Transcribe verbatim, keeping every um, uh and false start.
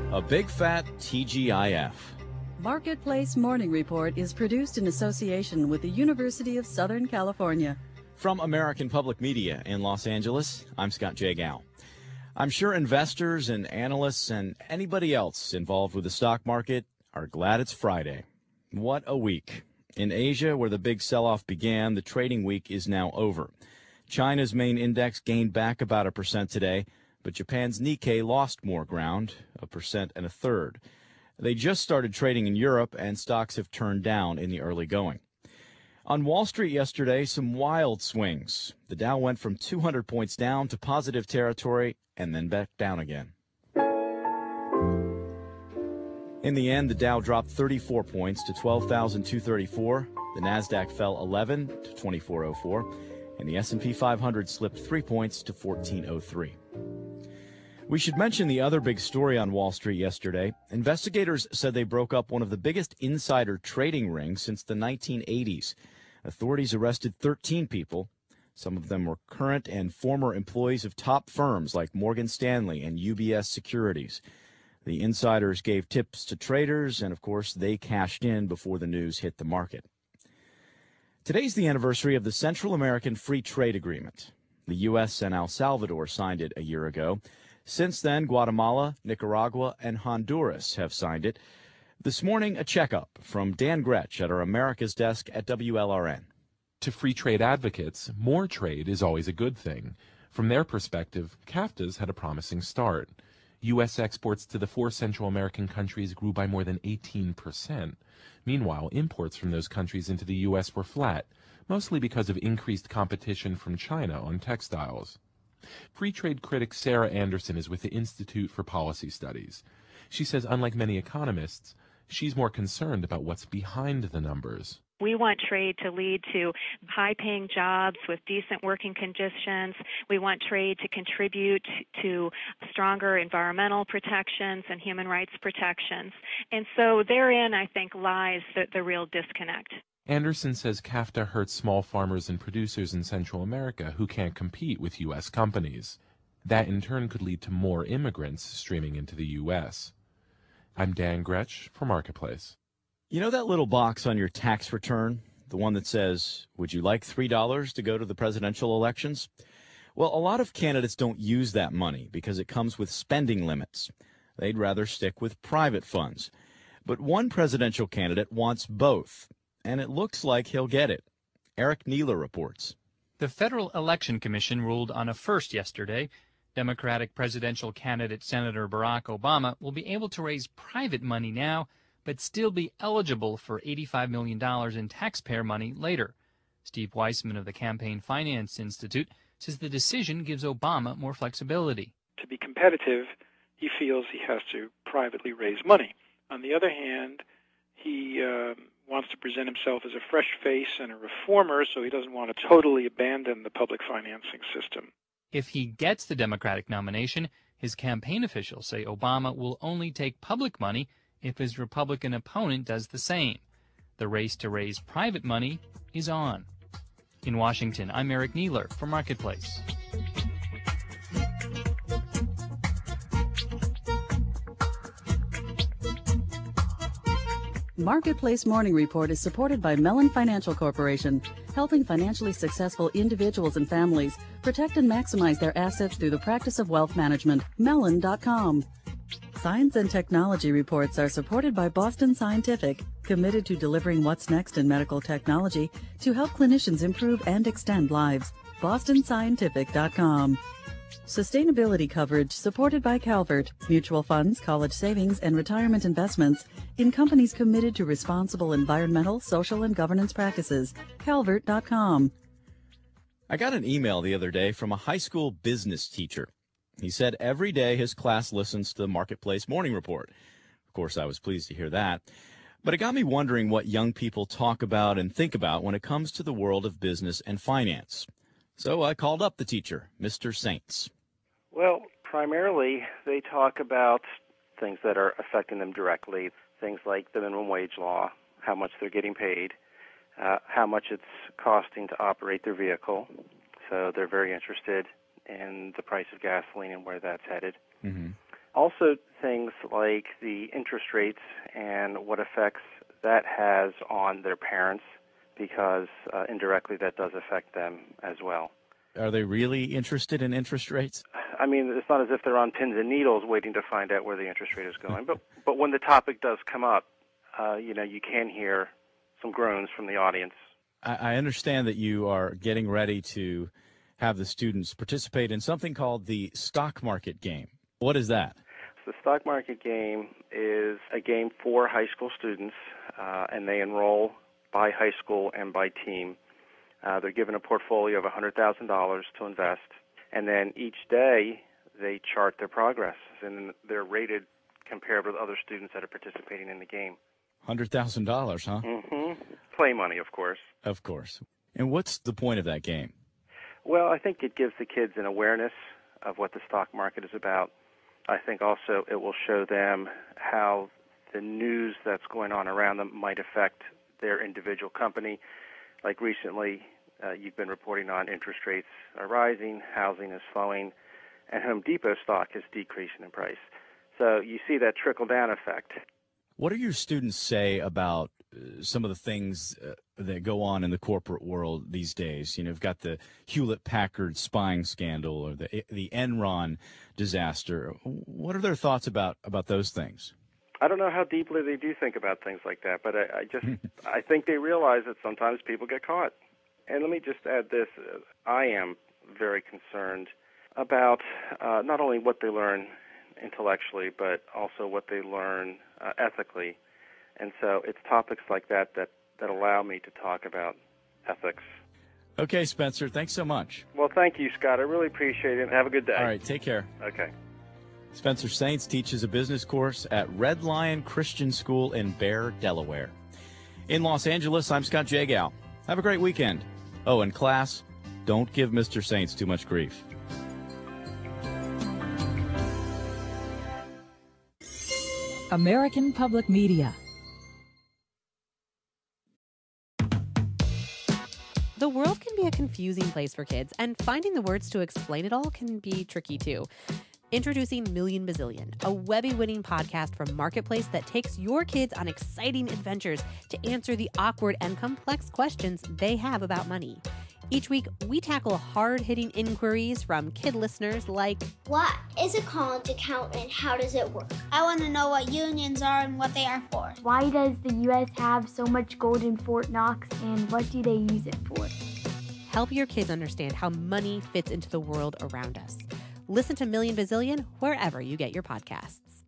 A big fat T G I F. Marketplace Morning Report is produced in association with the University of Southern California. From American Public Media in Los Angeles, I'm Scott J. Gow. I'm sure investors and analysts and anybody else involved with the stock market are glad it's Friday. What a week. In Asia, where the big sell-off began, the trading week is now over. China's main index gained back about a percent today, but Japan's Nikkei lost more ground, a percent and a third. They just started trading in Europe, and stocks have turned down in the early going. On Wall Street yesterday, some wild swings. The Dow went from two hundred points down to positive territory and then back down again. In the end, the Dow dropped thirty-four points to twelve thousand two hundred thirty-four. The Nasdaq fell eleven to twenty-four oh four, and the S and P five hundred slipped three points to fourteen oh three. We should mention the other big story on Wall Street yesterday. Investigators said they broke up one of the biggest insider trading rings since the nineteen eighties. Authorities arrested thirteen people. Some of them were current and former employees of top firms like Morgan Stanley and U B S Securities. The insiders gave tips to traders, and of course, they cashed in before the news hit the market. Today's the anniversary of the Central American Free Trade Agreement. The U S and El Salvador signed it a year ago. Since then, Guatemala, Nicaragua, and Honduras have signed it. This morning, a checkup from Dan Gretsch at our America's desk at W L R N. To free trade advocates, more trade is always a good thing. From their perspective, CAFTA's had a promising start. U S exports to the four Central American countries grew by more than eighteen percent. Meanwhile, imports from those countries into the U S were flat, mostly because of increased competition from China on textiles. Free trade critic Sarah Anderson is with the Institute for Policy Studies. She says, unlike many economists, she's more concerned about what's behind the numbers. We want trade to lead to high-paying jobs with decent working conditions. We want trade to contribute to stronger environmental protections and human rights protections. And so therein, I think, lies the, the real disconnect. Anderson says CAFTA hurts small farmers and producers in Central America who can't compete with U S companies. That in turn could lead to more immigrants streaming into the U S. I'm Dan Gretsch for Marketplace. You know that little box on your tax return, the one that says, would you like three dollars to go to the presidential elections? Well, a lot of candidates don't use that money because it comes with spending limits. They'd rather stick with private funds. But one presidential candidate wants both, and it looks like he'll get it. Eric Neeler reports. The Federal Election Commission ruled on a first yesterday. Democratic presidential candidate Senator Barack Obama will be able to raise private money now, but still be eligible for eighty-five million dollars in taxpayer money later. Steve Weissman of the Campaign Finance Institute says the decision gives Obama more flexibility. To be competitive, he feels he has to privately raise money. On the other hand, he uh, wants to present himself as a fresh face and a reformer, so he doesn't want to totally abandon the public financing system. If he gets the Democratic nomination, his campaign officials say Obama will only take public money if his Republican opponent does the same. The race to raise private money is on. In Washington, I'm Eric Neeler for Marketplace. Marketplace Morning Report is supported by Mellon Financial Corporation, helping financially successful individuals and families protect and maximize their assets through the practice of wealth management. Mellon dot com. Science and technology reports are supported by Boston Scientific, committed to delivering what's next in medical technology to help clinicians improve and extend lives. Boston Scientific dot com. Sustainability coverage supported by Calvert, mutual funds, college savings, and retirement investments in companies committed to responsible environmental, social, and governance practices. Calvert dot com. I got an email the other day from a high school business teacher. He said every day his class listens to the Marketplace Morning Report. Of course, I was pleased to hear that. But it got me wondering what young people talk about and think about when it comes to the world of business and finance. So I called up the teacher, Mister Saints. Well, primarily they talk about things that are affecting them directly, things like the minimum wage law, how much they're getting paid, uh, how much it's costing to operate their vehicle. So they're very interested in the price of gasoline and where that's headed. Mm-hmm. Also, things like the interest rates and what effects that has on their parents, because uh, indirectly that does affect them as well. Are they really interested in interest rates? I mean, it's not as if they're on pins and needles waiting to find out where the interest rate is going. but but when the topic does come up, uh, you know, you can hear some groans from the audience. I, I understand that you are getting ready to have the students participate in something called the stock market game. What is that? The stock market game is a game for high school students, uh, and they enroll by high school and by team. Uh, they're given a portfolio of one hundred thousand dollars to invest, and then each day they chart their progress, and they're rated compared with other students that are participating in the game. one hundred thousand dollars, huh? Mm-hmm. Play money, of course. Of course. And what's the point of that game? Well, I think it gives the kids an awareness of what the stock market is about. I think also it will show them how the news that's going on around them might affect their individual company. Like recently, uh, you've been reporting on interest rates are rising, housing is slowing, and Home Depot stock is decreasing in price. So you see that trickle-down effect. What do your students say about uh, some of the things uh, that go on in the corporate world these days? You know, you've got the Hewlett-Packard spying scandal or the the Enron disaster. What are their thoughts about, about those things? I don't know how deeply they do think about things like that, but I, I just I think they realize that sometimes people get caught. And let me just add this. I am very concerned about uh, not only what they learn intellectually, but also what they learn uh, ethically. And so it's topics like that, that that allow me to talk about ethics. Okay, Spencer, thanks so much. Well, thank you, Scott. I really appreciate it. Have a good day. All right, take care. Okay. Spencer Saints teaches a business course at Red Lion Christian School in Bear, Delaware. In Los Angeles, I'm Scott Jagow. Have a great weekend. Oh, and class, don't give Mister Saints too much grief. American Public Media. The world can be a confusing place for kids, and finding the words to explain it all can be tricky too. Introducing Million Bazillion, a Webby-winning podcast from Marketplace that takes your kids on exciting adventures to answer the awkward and complex questions they have about money. Each week, we tackle hard-hitting inquiries from kid listeners like, what is a college account and how does it work? I want to know what unions are and what they are for. Why does the U S have so much gold in Fort Knox and what do they use it for? Help your kids understand how money fits into the world around us. Listen to Million Bazillion wherever you get your podcasts.